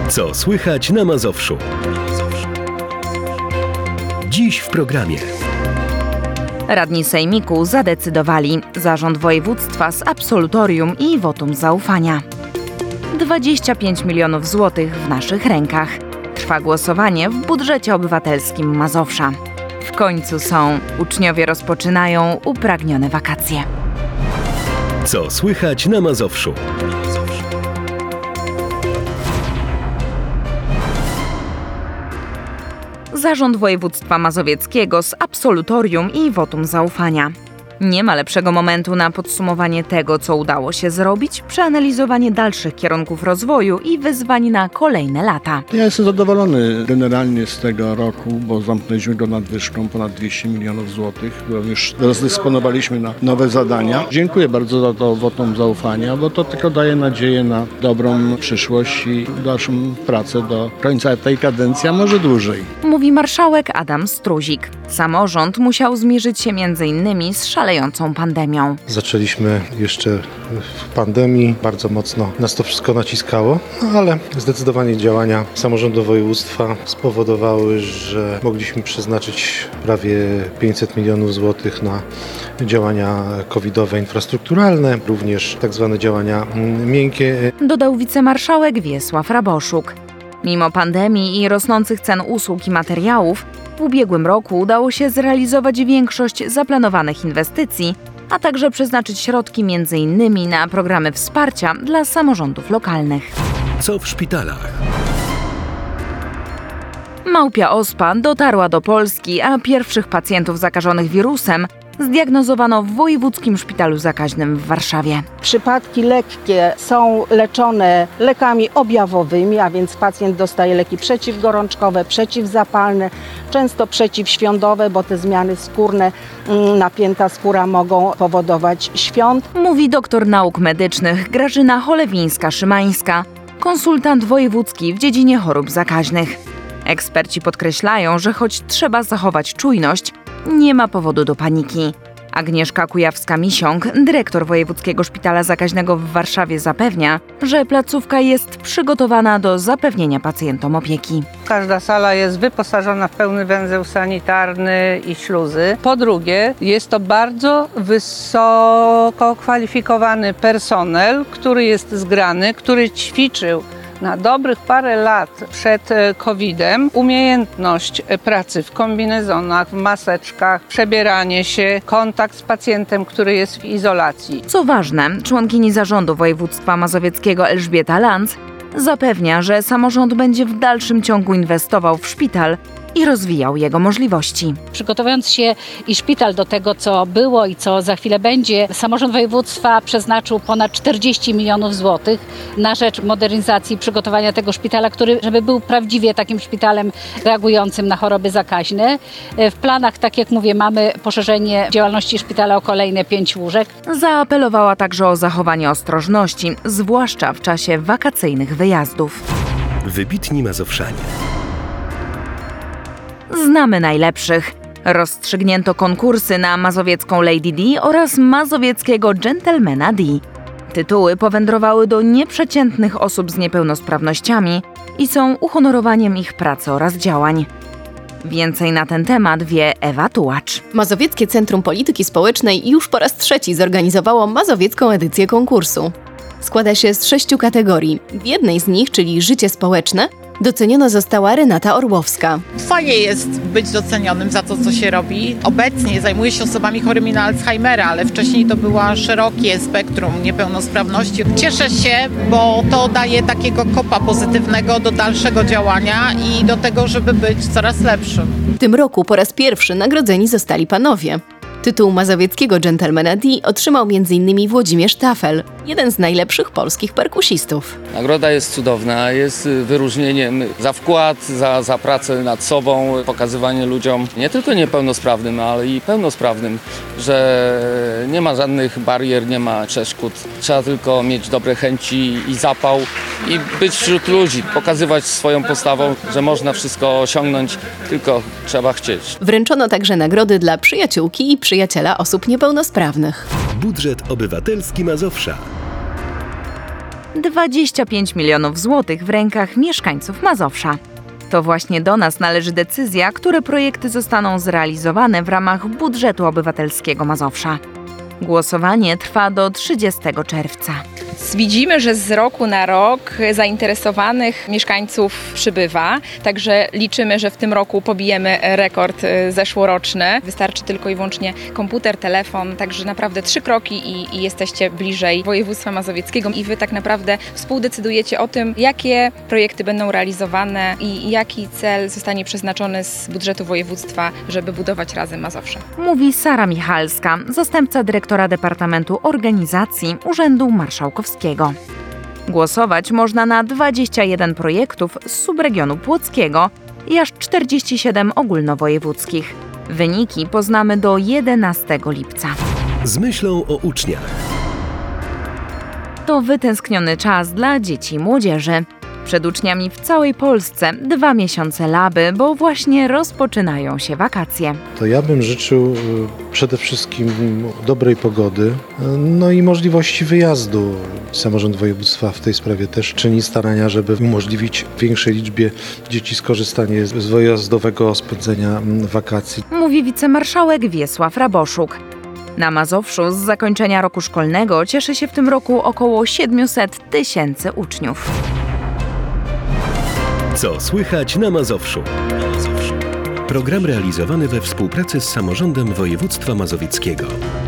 Co słychać na Mazowszu? Dziś w programie. Radni sejmiku zadecydowali. Zarząd województwa z absolutorium i wotum zaufania. 25 milionów złotych w naszych rękach. Trwa głosowanie w budżecie obywatelskim Mazowsza. W końcu są. Uczniowie rozpoczynają upragnione wakacje. Co słychać na Mazowszu? Zarząd województwa mazowieckiego z absolutorium i wotum zaufania. Nie ma lepszego momentu na podsumowanie tego, co udało się zrobić, przeanalizowanie dalszych kierunków rozwoju i wyzwań na kolejne lata. Ja jestem zadowolony generalnie z tego roku, bo zamknęliśmy go nadwyżką ponad 200 milionów złotych, którą już rozdysponowaliśmy na nowe zadania. Dziękuję bardzo za to wotum zaufania, bo to tylko daje nadzieję na dobrą przyszłość i dalszą pracę do końca tej kadencji, a może dłużej. Mówi marszałek Adam Struzik. Samorząd musiał zmierzyć się m.in. z szalejącą pandemią. Zaczęliśmy jeszcze w pandemii, bardzo mocno nas to wszystko naciskało, ale zdecydowanie działania samorządu województwa spowodowały, że mogliśmy przeznaczyć prawie 500 milionów złotych na działania covidowe, infrastrukturalne, również tak zwane działania miękkie. Dodał wicemarszałek Wiesław Raboszuk. Mimo pandemii i rosnących cen usług i materiałów, w ubiegłym roku udało się zrealizować większość zaplanowanych inwestycji, a także przeznaczyć środki m.in. na programy wsparcia dla samorządów lokalnych. Co w szpitalach? Małpia ospa dotarła do Polski, a pierwszych pacjentów zakażonych wirusem zdiagnozowano w Wojewódzkim Szpitalu Zakaźnym w Warszawie. Przypadki lekkie są leczone lekami objawowymi, a więc pacjent dostaje leki przeciwgorączkowe, przeciwzapalne, często przeciwświądowe, bo te zmiany skórne, napięta skóra mogą powodować świąt. Mówi doktor nauk medycznych Grażyna Cholewińska-Szymańska, konsultant wojewódzki w dziedzinie chorób zakaźnych. Eksperci podkreślają, że choć trzeba zachować czujność, nie ma powodu do paniki. Agnieszka Kujawska-Misiąg, dyrektor Wojewódzkiego Szpitala Zakaźnego w Warszawie, zapewnia, że placówka jest przygotowana do zapewnienia pacjentom opieki. Każda sala jest wyposażona w pełny węzeł sanitarny i śluzy. Po drugie, jest to bardzo wysoko kwalifikowany personel, który jest zgrany, który ćwiczył na dobrych parę lat przed COVID-em umiejętność pracy w kombinezonach, w maseczkach, przebieranie się, kontakt z pacjentem, który jest w izolacji. Co ważne, członkini zarządu województwa mazowieckiego Elżbieta Lanz zapewnia, że samorząd będzie w dalszym ciągu inwestował w szpital i rozwijał jego możliwości. Przygotowując się i szpital do tego, co było i co za chwilę będzie, samorząd województwa przeznaczył ponad 40 milionów złotych na rzecz modernizacji i przygotowania tego szpitala, który żeby był prawdziwie takim szpitalem reagującym na choroby zakaźne. W planach, tak jak mówię, mamy poszerzenie działalności szpitala o kolejne 5 łóżek. Zaapelowała także o zachowanie ostrożności, zwłaszcza w czasie wakacyjnych wyjazdów. Wybitni Mazowszanie. Znamy najlepszych. Rozstrzygnięto konkursy na mazowiecką Lady D oraz mazowieckiego Gentlemana D. Tytuły powędrowały do nieprzeciętnych osób z niepełnosprawnościami i są uhonorowaniem ich pracy oraz działań. Więcej na ten temat wie Ewa Tułacz. Mazowieckie Centrum Polityki Społecznej już po raz 3 zorganizowało mazowiecką edycję konkursu. Składa się z 6 kategorii. W jednej z nich, czyli życie społeczne, doceniona została Renata Orłowska. Fajnie jest być docenionym za to, co się robi. Obecnie zajmuję się osobami chorymi na Alzheimera, ale wcześniej to było szerokie spektrum niepełnosprawności. Cieszę się, bo to daje takiego kopa pozytywnego do dalszego działania i do tego, żeby być coraz lepszym. W tym roku po raz pierwszy nagrodzeni zostali panowie. Tytuł mazowieckiego Gentlemana D otrzymał m.in. Włodzimierz Tafel, jeden z najlepszych polskich perkusistów. Nagroda jest cudowna, jest wyróżnieniem za wkład, za pracę nad sobą, pokazywanie ludziom, nie tylko niepełnosprawnym, ale i pełnosprawnym, że nie ma żadnych barier, nie ma przeszkód. Trzeba tylko mieć dobre chęci i zapał i być wśród ludzi, pokazywać swoją postawą, że można wszystko osiągnąć, tylko trzeba chcieć. Wręczono także nagrody dla przyjaciółki i przyjaciela osób niepełnosprawnych. Budżet obywatelski Mazowsza. 25 milionów złotych w rękach mieszkańców Mazowsza. To właśnie do nas należy decyzja, które projekty zostaną zrealizowane w ramach budżetu obywatelskiego Mazowsza. Głosowanie trwa do 30 czerwca. Widzimy, że z roku na rok zainteresowanych mieszkańców przybywa, także liczymy, że w tym roku pobijemy rekord zeszłoroczny. Wystarczy tylko i wyłącznie komputer, telefon, także naprawdę 3 kroki i jesteście bliżej województwa mazowieckiego i wy tak naprawdę współdecydujecie o tym, jakie projekty będą realizowane i jaki cel zostanie przeznaczony z budżetu województwa, żeby budować razem Mazowsze. Mówi Sara Michalska, zastępca dyrektora Departamentu Organizacji Urzędu Marszałkowskiego. Głosować można na 21 projektów z subregionu płockiego i aż 47 ogólnowojewódzkich. Wyniki poznamy do 11 lipca. Z myślą o uczniach. To wytęskniony czas dla dzieci i młodzieży. Przed uczniami w całej Polsce 2 miesiące laby, bo właśnie rozpoczynają się wakacje. To ja bym życzył przede wszystkim dobrej pogody, no i możliwości wyjazdu. Samorząd województwa w tej sprawie też czyni starania, żeby umożliwić większej liczbie dzieci skorzystanie z wyjazdowego spędzenia wakacji. Mówi wicemarszałek Wiesław Raboszuk. Na Mazowszu z zakończenia roku szkolnego cieszy się w tym roku około 700 000 uczniów. Co słychać na Mazowszu? Program realizowany we współpracy z Samorządem Województwa Mazowieckiego.